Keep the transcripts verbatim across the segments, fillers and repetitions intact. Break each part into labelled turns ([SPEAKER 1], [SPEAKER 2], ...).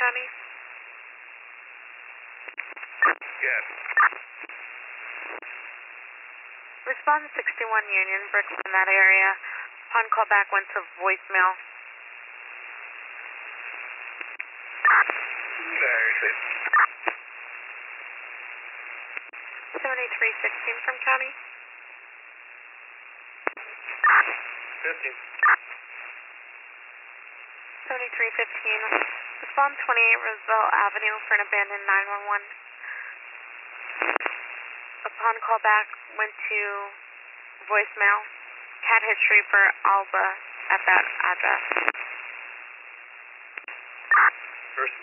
[SPEAKER 1] County?
[SPEAKER 2] Yes.
[SPEAKER 1] Respond to sixty-one Union, Brooklyn, in that area. Upon callback went to voicemail. seventy-three sixteen from County?
[SPEAKER 2] fifteen.
[SPEAKER 1] seventy-three fifteen. Respond twenty-eight Roosevelt Avenue for an abandoned nine one one. Upon callback went to voicemail. Cat hit Shriefer Alba at that address.
[SPEAKER 2] Person.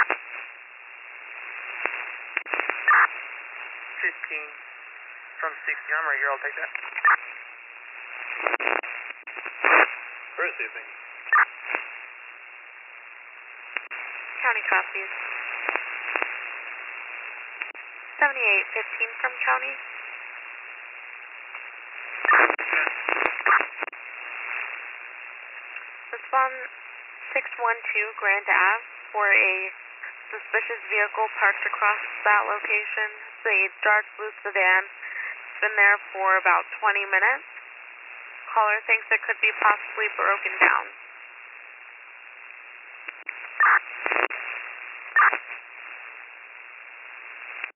[SPEAKER 2] fifteen from sixty. I'm right here. I'll take that. Where is he, I think?
[SPEAKER 1] County copies. seventy-eight fifteen from County? Respond six one two Grand Ave for a suspicious vehicle parked across that location. It's a dark blue sedan. It's been there for about twenty minutes. Caller thinks it could be possibly broken down.